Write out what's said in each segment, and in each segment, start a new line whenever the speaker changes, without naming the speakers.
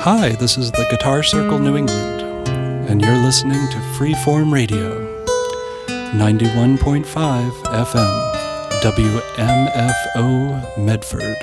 Hi, this is the Guitar Circle New England, and you're listening to Freeform Radio, 91.5 FM, WMFO Medford.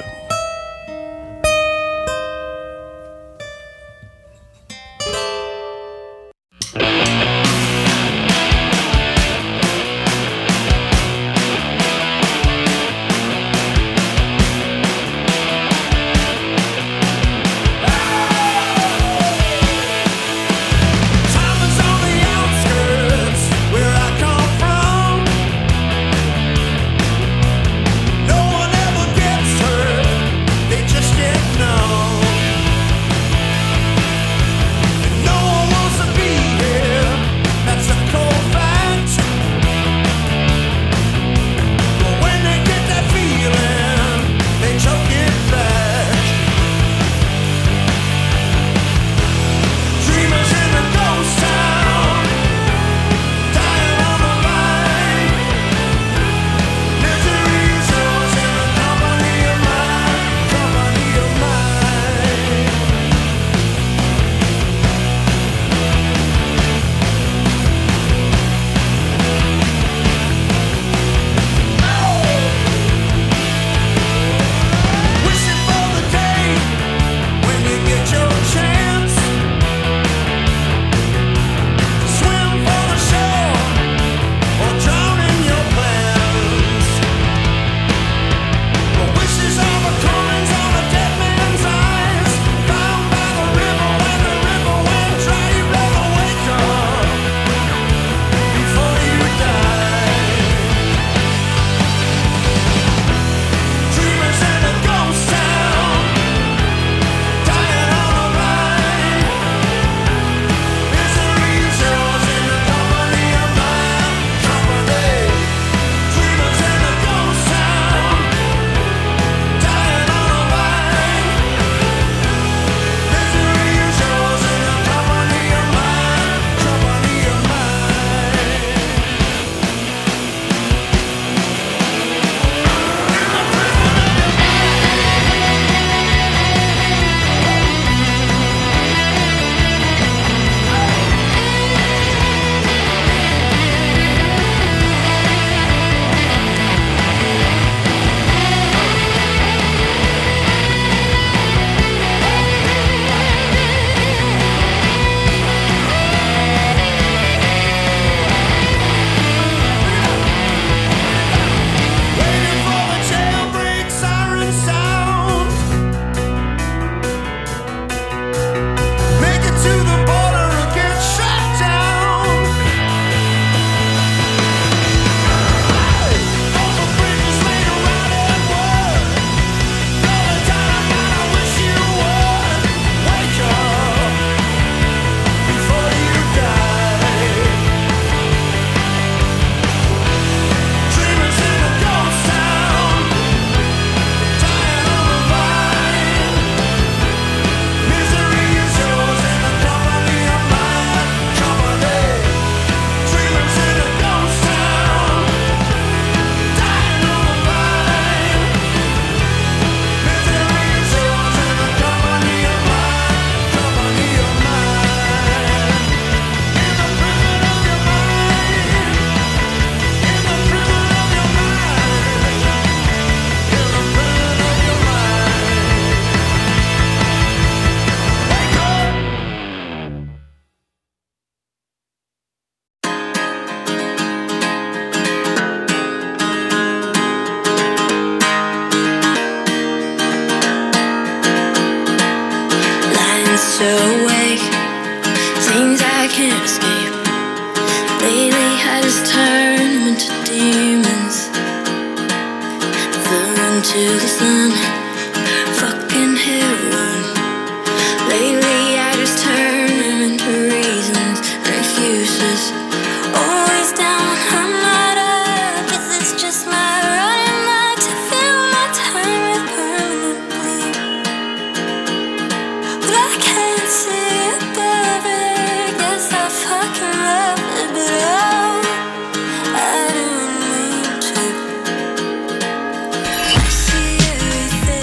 See everything.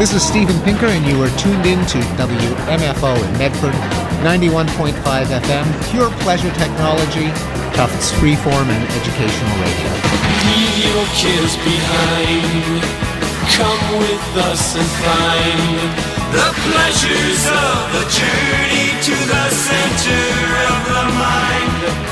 This is Steven Pinker, and you are tuned in to WMFO in Medford, 91.5 FM, pure pleasure technology, Tufts freeform and educational radio.
Leave your cares behind. Come with us and find the pleasures of the journey to the center of the mind.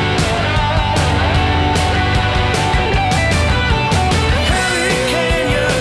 Can you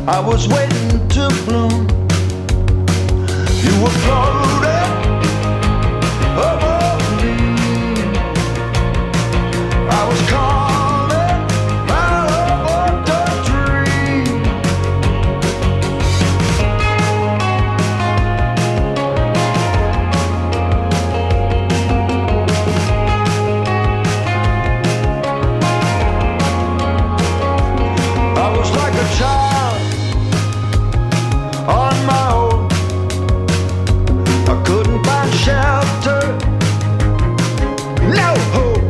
I was waiting to bloom. You were floating above me. I was calling out of the dream. I was like a child on my own. I couldn't find shelter, no hope,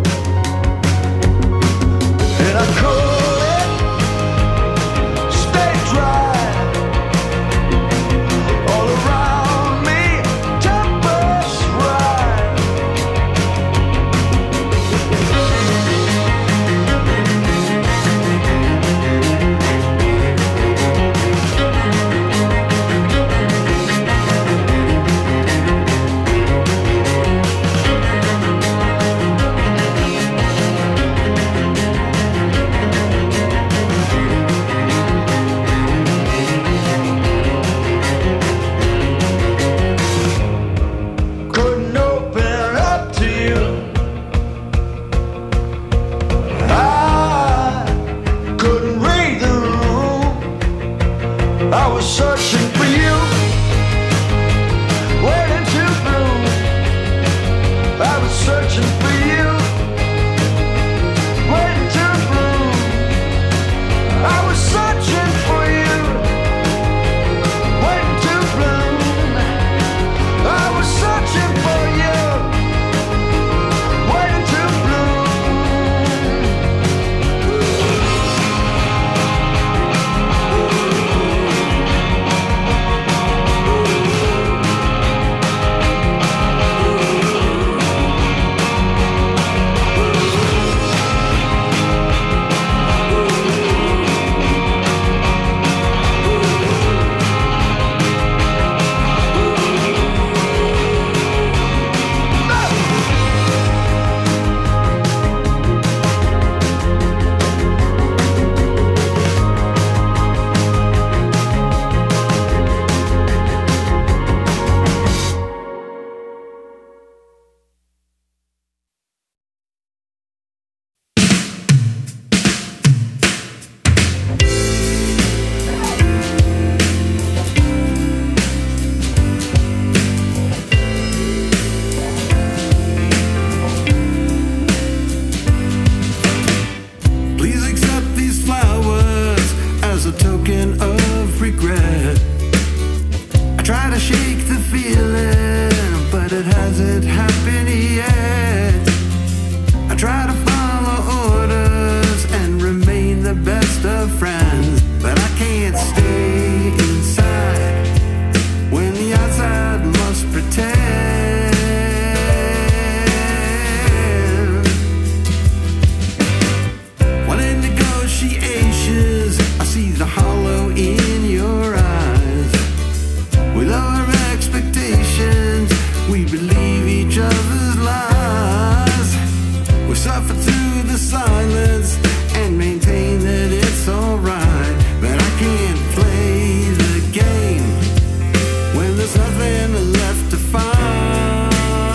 and I couldn't stay dry. All around me, tempers rise. Couldn't open up to you. I couldn't read the room. I was searching for you, waiting to bloom. I was searching for you, waiting to bloom. I was searching for you, waiting to bloom. I was searching for you, waiting to bloom.
Please accept these flowers as a token of regret. I try to shake the feeling, but it hasn't happened yet. I try to follow orders and remain the best of friends, but I can't stay inside when the outside must pretend. While in negotiations, I see the hollow in your eyes. We lower expectations, we believe each other's lies. We suffer through the silence and maintain that it's alright. But I can't play the game when there's nothing left to find.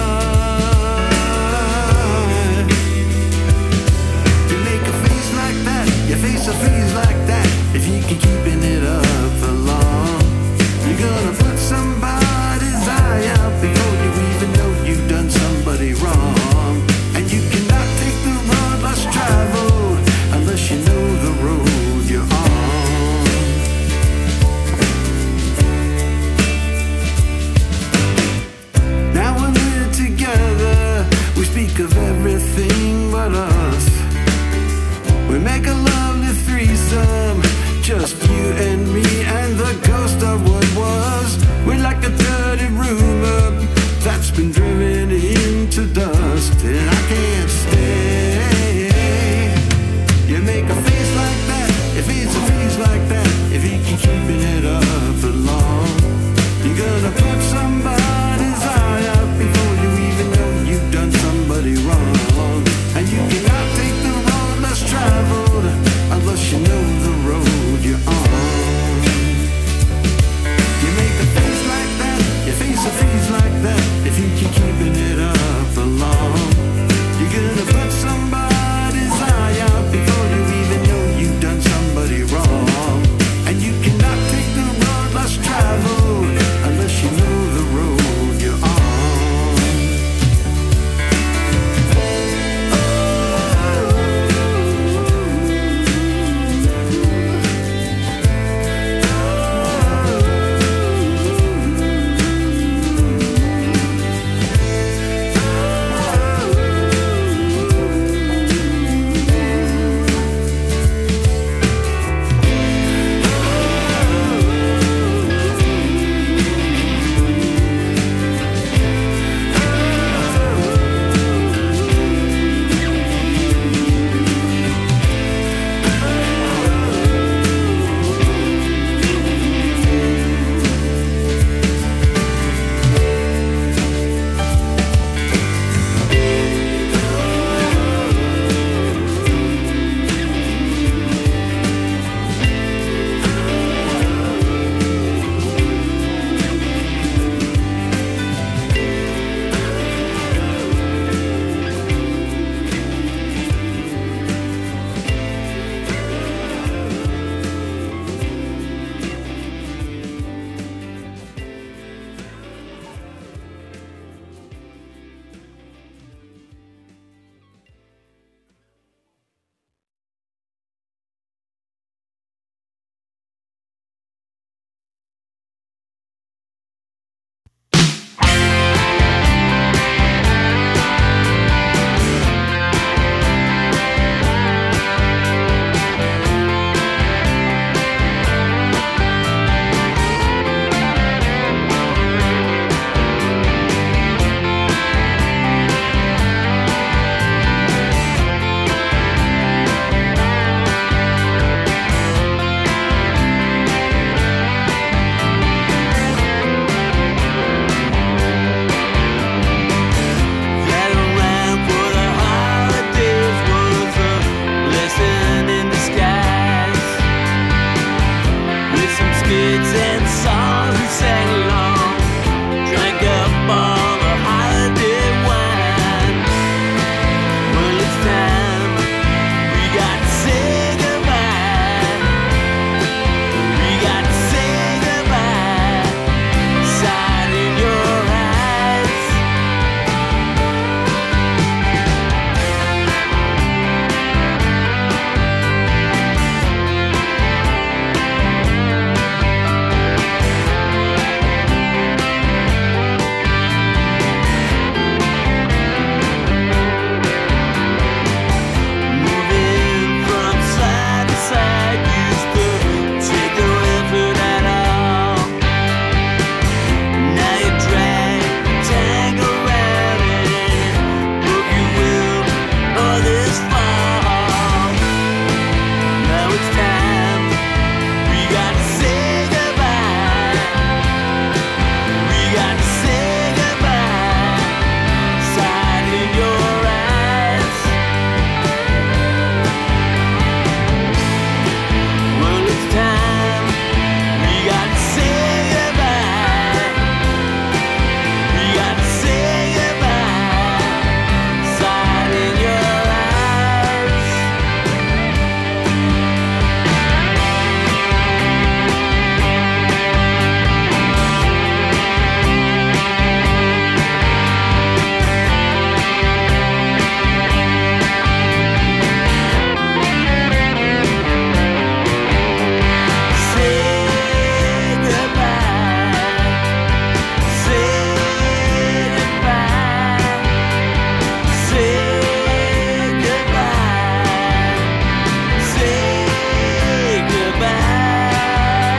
You make a face like that, you face a face like that. If you keep keeping it up for long, you're gonna put somebody's eye out before you even know you've done somebody wrong. And you cannot take the road less traveled unless you know the road you're on. Now when we're together, we speak of everything but us. We make a lovely threesome, just you and me and the ghost of what was. We're like a dirty rumor that's been driven into dust, and I can't stay. You make a face like that, if it's a face like that, if you keep keeping it up for long, you're gonna put somebody's eye out before you even know you've done somebody wrong. And you cannot take the road less traveled unless you know the road you're on. kids and songs we sang along, drank up all the holiday wine. Well, it's time we got to say goodbye. We got to say goodbye. Sight in your eyes. Moving from side to side used to take no effort at all. Now you drag, tangle around and broke your will or this fall. Now it's time we got to say goodbye. We got to say goodbye. Sight in your eyes. Well, it's time we got to say goodbye. We got to say goodbye. Sight in your eyes. Say goodbye. Say goodbye. Say goodbye. Say goodbye.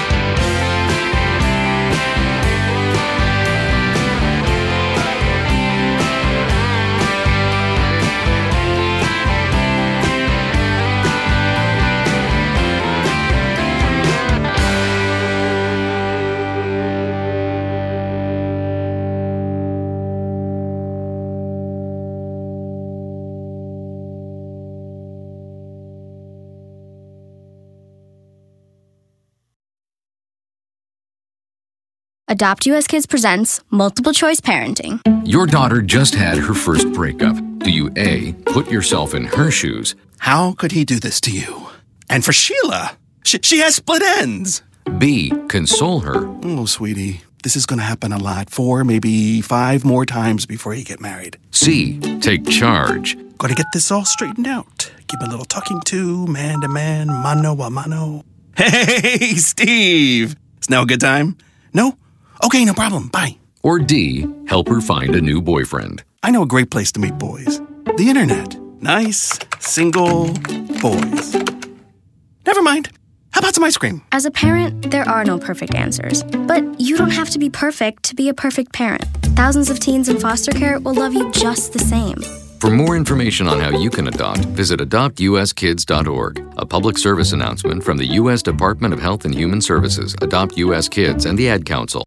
Adopt US Kids presents Multiple Choice Parenting.
Your daughter just had her first breakup. Do you A, put yourself in her shoes?
How could he do this to you? And for Sheila, she has split ends.
B, console her?
Oh, sweetie, this is going to happen a lot. 4, maybe 5 more times before you get married.
C, take charge?
Got to get this all straightened out. Give a little talking to, man, mano a mano. Hey, Steve! Is now a good time? No? Okay, no problem. Bye.
Or D, help her find a new boyfriend?
I know a great place to meet boys. The internet. Nice, single boys. Never mind. How about some ice cream?
As a parent, there are no perfect answers. But you don't have to be perfect to be a perfect parent. Thousands of teens in foster care will love you just the same.
For more information on how you can adopt, visit adoptuskids.org. A public service announcement from the U.S. Department of Health and Human Services, Adopt U.S. Kids, and the Ad Council.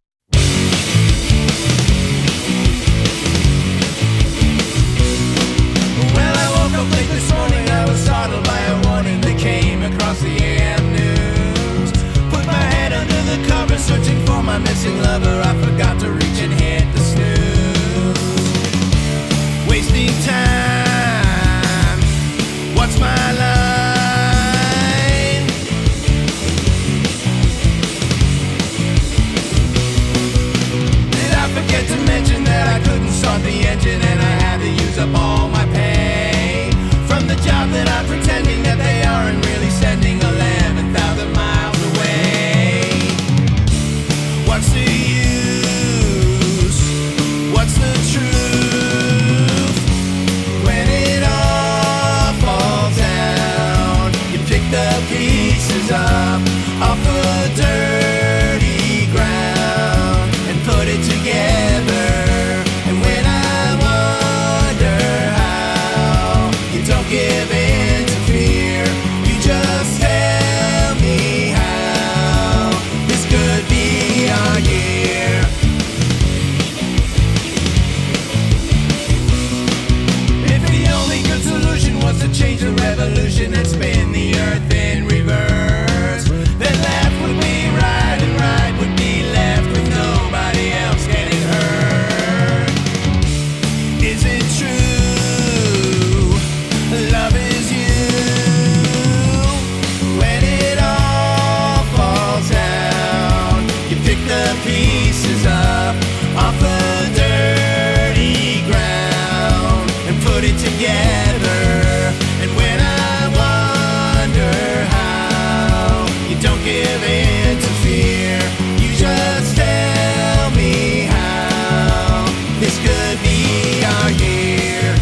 Well, I woke up late this morning. I was startled by a warning that came across the AM news. Put my head under the covers, searching for my missing lover. I forgot to reach and hit the snooze. Wasting time. What's my line? Did I forget to mention that I couldn't start the engine and I had to use up all my pay from the job that I'm pretending that they aren't really sending 11,000 miles away? What's the use? What's the truth? When it all falls down, you pick the pieces up off the dirty ground and put it together. And when I wonder how you don't give in to fear, you just tell me how this could be our year. If the only good solution was to change the revolution and spin the earth in reverse, then left would be right. give in to fear. You just tell me how this could be our year.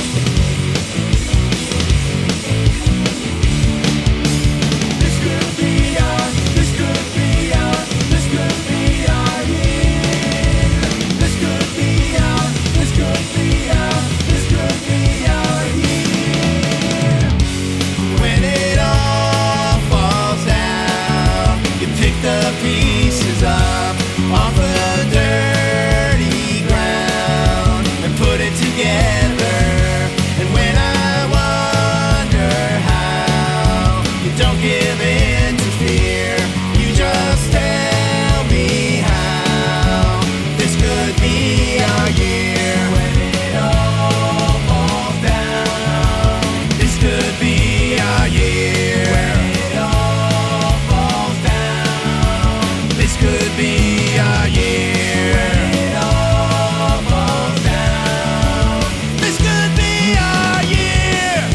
This could be our, this could be our, this could be our year. This could be our, this could be our, this could be our year. When it all falls down, you pick the pieces up off the dirty ground and put it together. And when I wonder how you don't give in to fear, you just tell me how this could be our year. When it all falls down, this could be our year. When it all falls down, this could be our year. When it all falls down, this could be our year.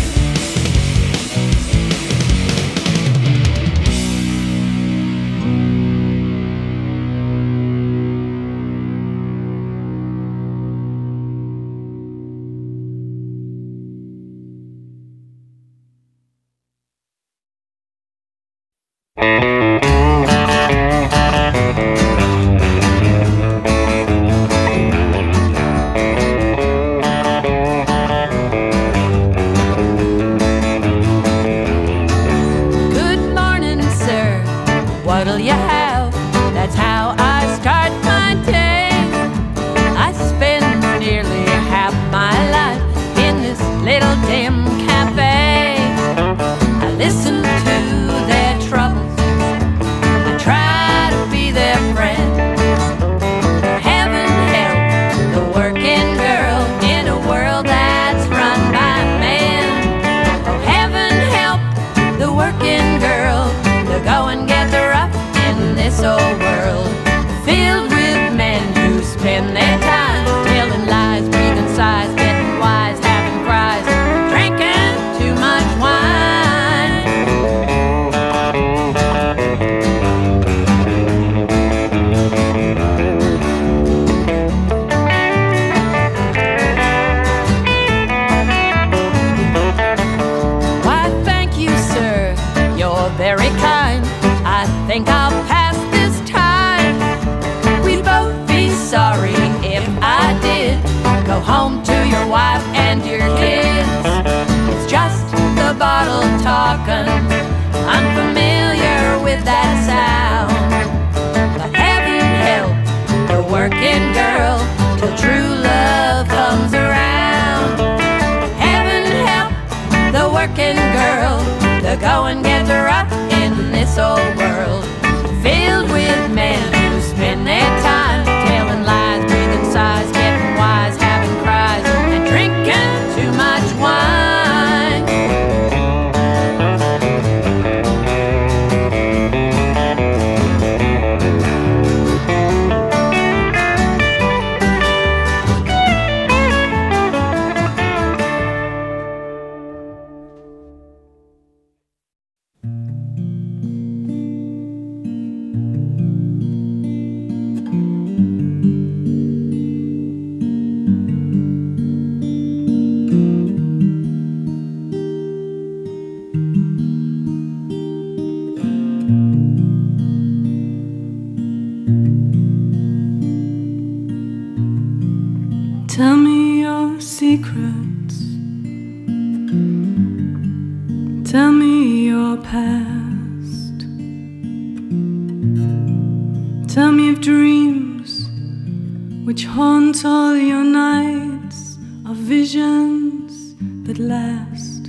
Good morning, sir. What'll you have? That's how I start my day. I spend nearly half my life in this little dim cafe. I listen to their troubles. I try to be their friend. Heaven help the working girl in a world that's run by men. Oh, heaven help the working girl to go and get the rough in this old world, filled with men who spend their time telling lies, breathing sighs, getting wise, having cries, drinking too much wine. Why, thank you, sir. You're very kind. I think I'll pass this time. We'd both be sorry if I did go home to your wife and your kids. It's just the bottle talking. I'm familiar with that sound. But heaven help the working girl till true love comes around. Heaven help the working girl to go and get the rough in this old world, filled with men who spend their time telling lies, breathing sighs, getting wise, having cries, and drinking too much wine.
Tell me your secrets. Tell me your past. Tell me of dreams which haunt all your nights, of visions that last.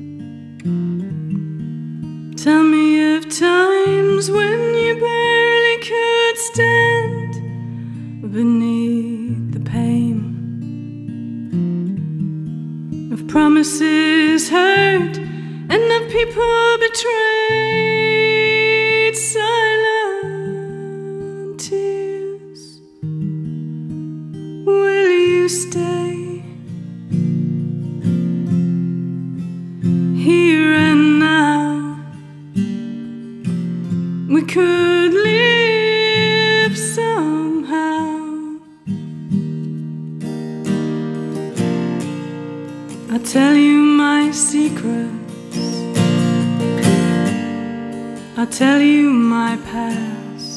Tell me of times when you barely could stand beneath the pain of promises hurt and of people betrayed. Silent tears, will you stay here and now? We we could live somehow. I'll tell you my secrets, I'll tell you my past,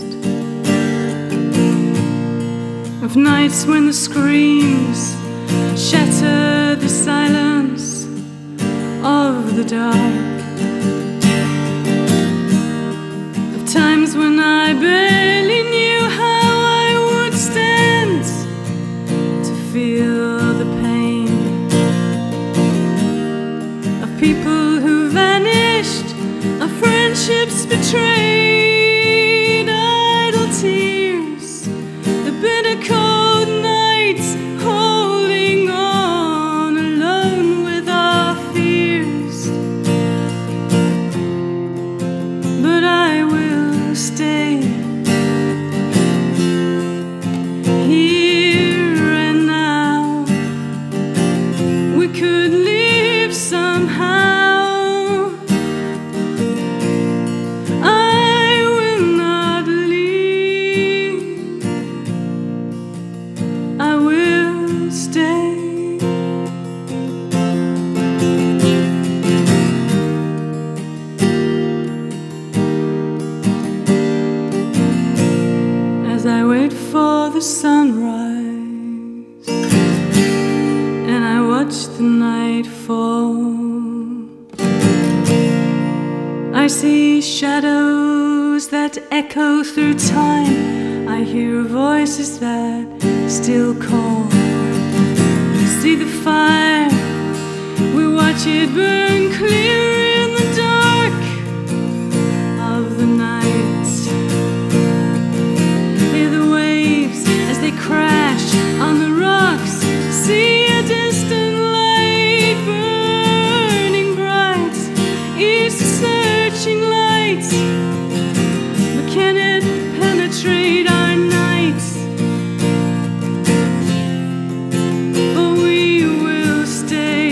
of nights when the screams shatter the silence of the dark, of times when I barely knew how I would stand to feel the pain, of people who vanished, of friendships betrayed, idle tears, the bitter cold nights, holding on alone with our fears. But I will stay here and now. We could live somehow. I will not leave, I will stay. As I wait for the sunrise and I watch the night fall, I see shadows that echo through time. I hear voices that still call. See the fire, we watch it burn clear in the dark of the night. Hear the waves as they crash on the rocks. See a distant light burning bright. It's a searching light, but can it penetrate our nights? For we will stay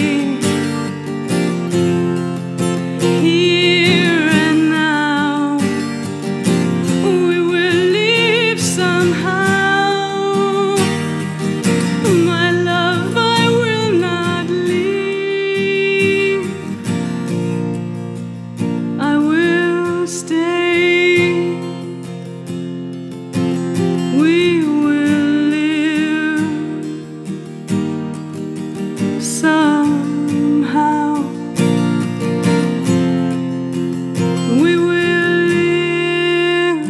here and now. We will live somehow. My love, I will not leave, I will stay. We will live somehow. We will live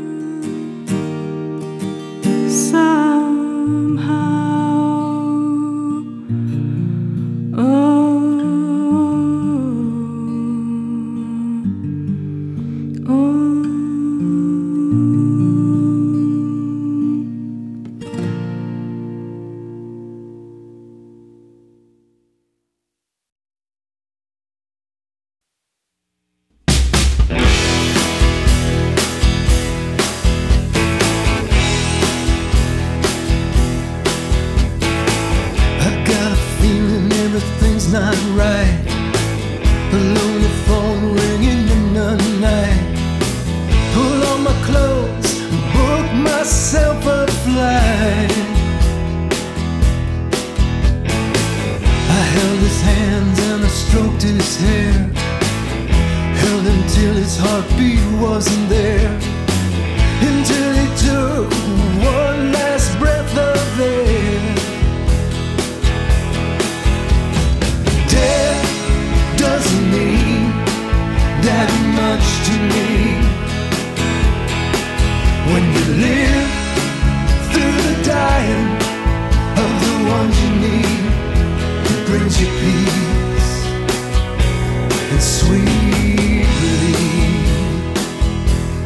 somehow.
I got a feeling everything's not right. Alone, the phone ringing in the night. Pull on my clothes and book myself a flight. I held his hands and I stroked his hair. Held him till his heartbeat wasn't there. Until he took one last breath of air. Death doesn't mean that much to me. When you live through the dying of the ones you need, it brings you peace and sweet relief.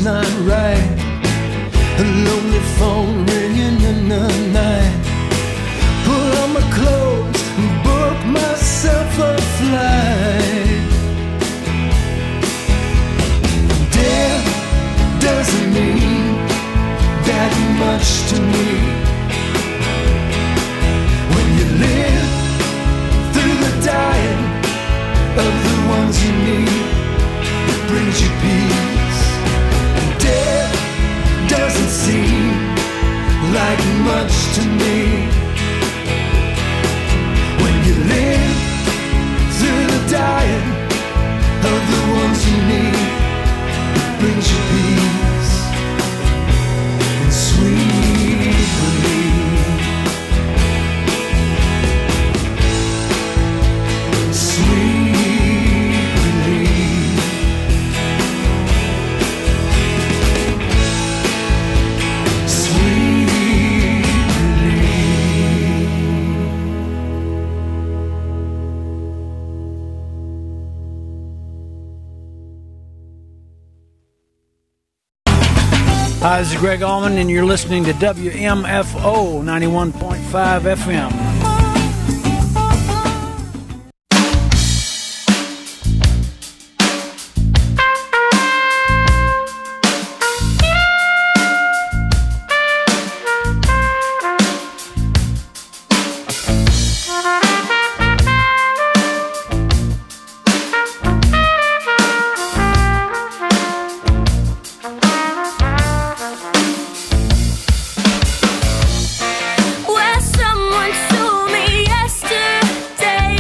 not right. A lonely phone ringing in the night. Pull on my clothes and book myself a flight. Death doesn't mean that much to me. When you live through the dying of the ones you need, it brings you peace. And death doesn't seem like much to me. When you live through the dying of the ones you need, it brings you peace and sweet relief. Sweet relief. Sweet relief.
Hi, this is Greg Allman, and you're listening to WMFO 91.5 FM.
Where someone told me yesterday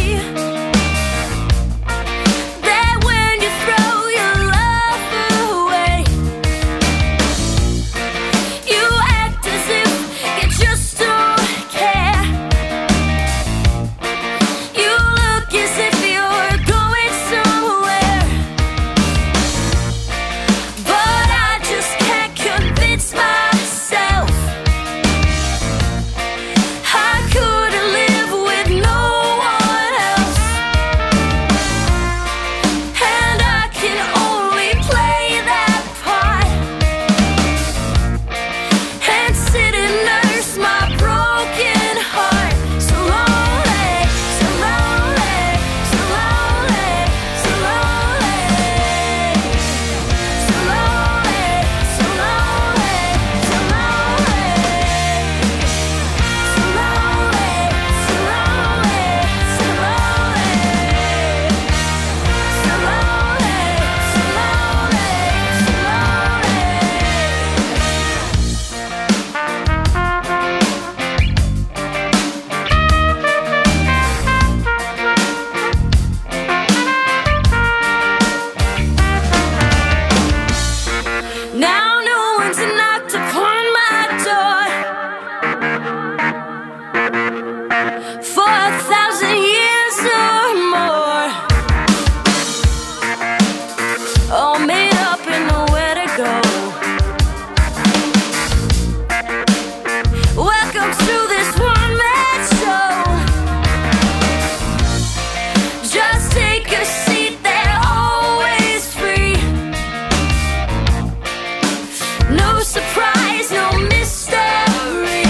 that when you throw your love away, you act as if you just don't care. You look as if you're going somewhere, but I just can't convince myself I couldn't live with no one else. And I can only play that part and sit and nurse my broken heart. So lonely, so lonely, so lonely, so lonely, so lonely, so lonely, so lonely. So lonely, so lonely, so lonely, so lonely, so lonely. Now no one's knocked upon my door for 1,000 years or more, all made up and nowhere to go. Welcome to this one-man show. Just take a seat, they're always free. No surprise, no mystery.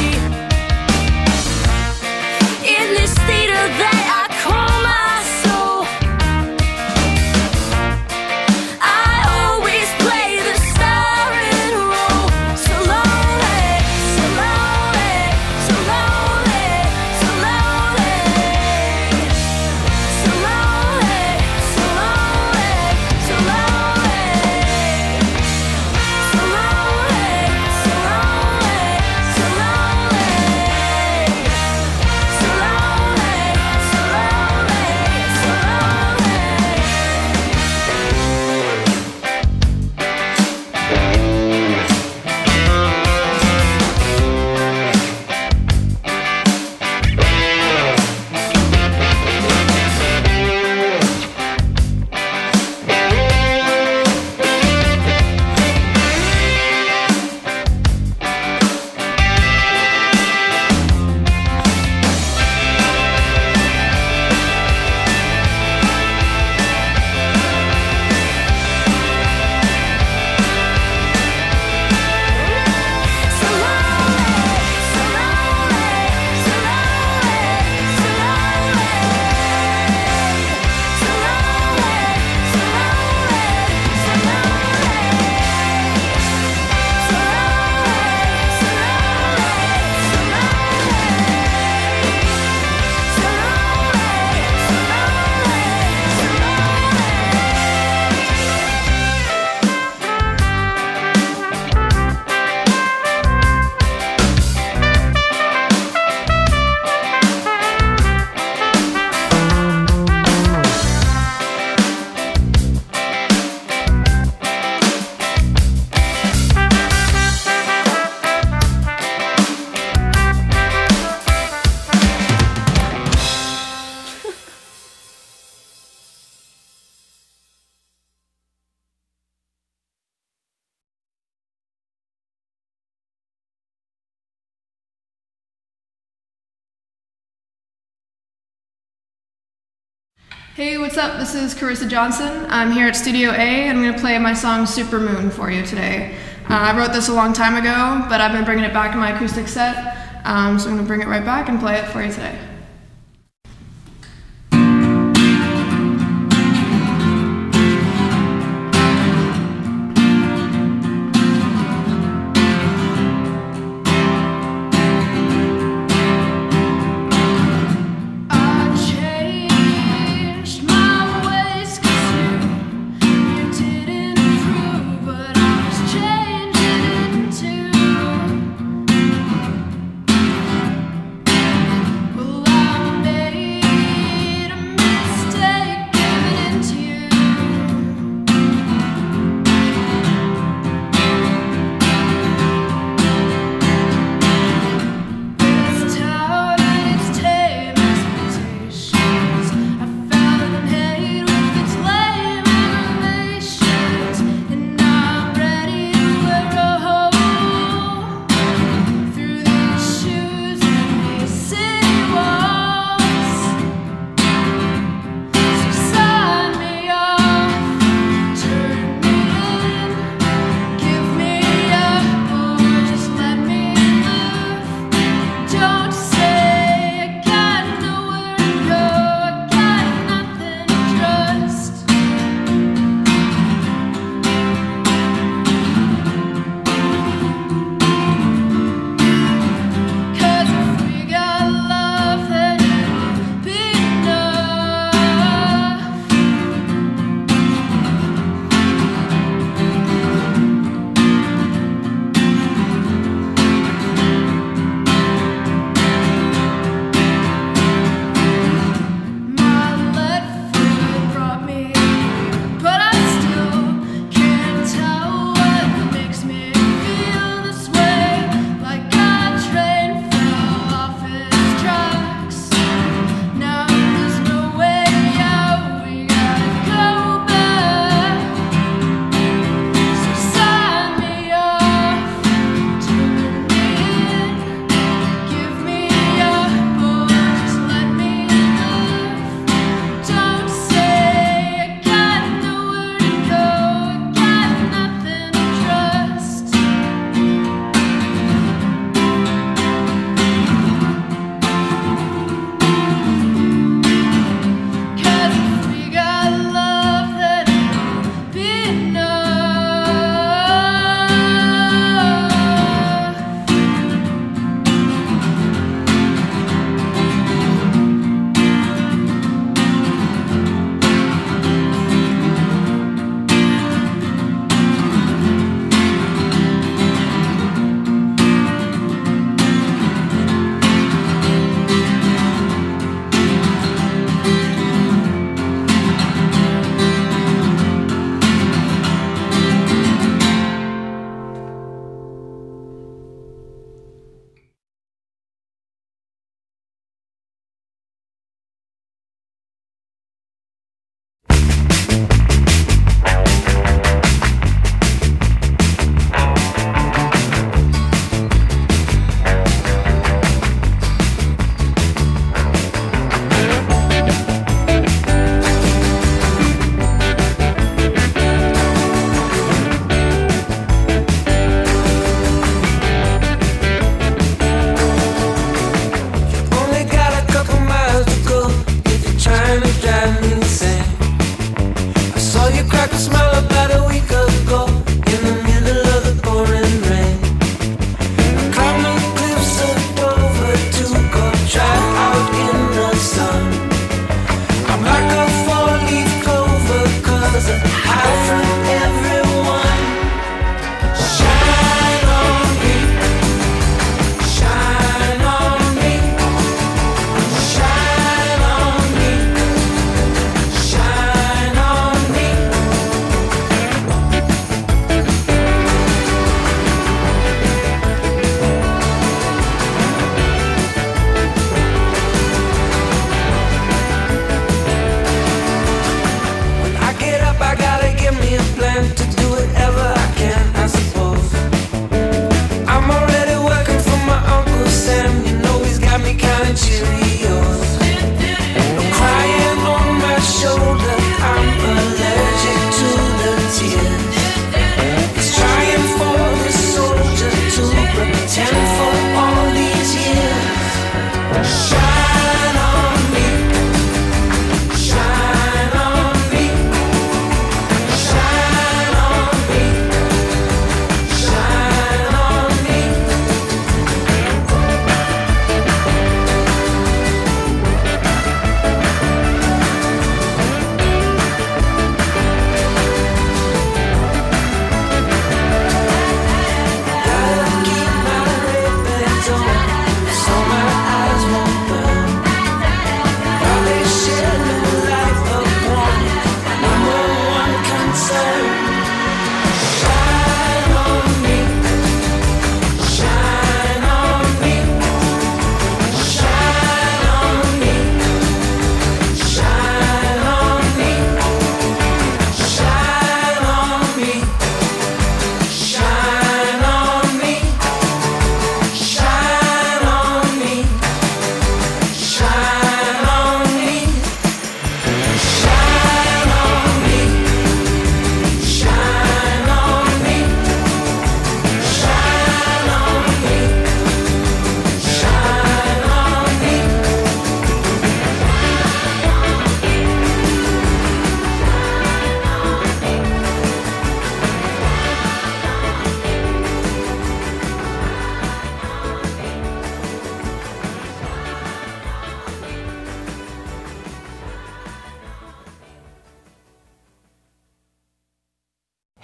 In this theater that I call my soul, I always play the starring role. So lonely, so lonely, so lonely, so lonely, so lonely, so lonely, so lonely, so lonely, so lonely, so lonely, so lonely, so lonely, so
Hey, what's up? This is Carissa Johnson. I'm here at Studio A, and I'm going to play my song Super Moon for you today. I wrote this a long time ago, but I've been bringing it back in my acoustic set, so I'm going to bring it right back and play it for you today.
Well,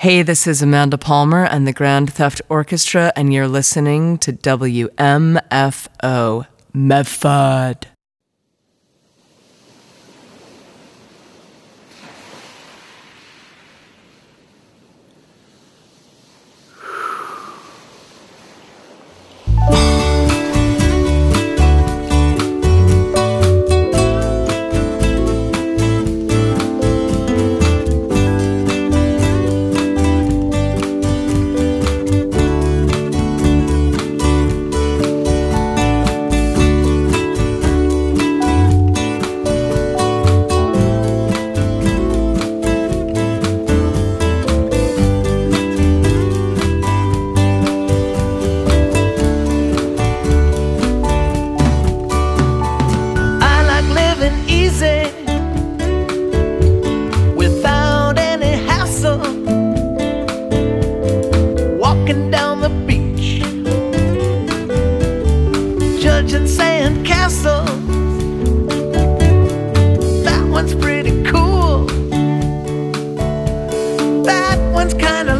Hey, this is Amanda Palmer and the Grand Theft Orchestra, and you're listening to WMFO Medford.
That one's pretty cool. That one's kind of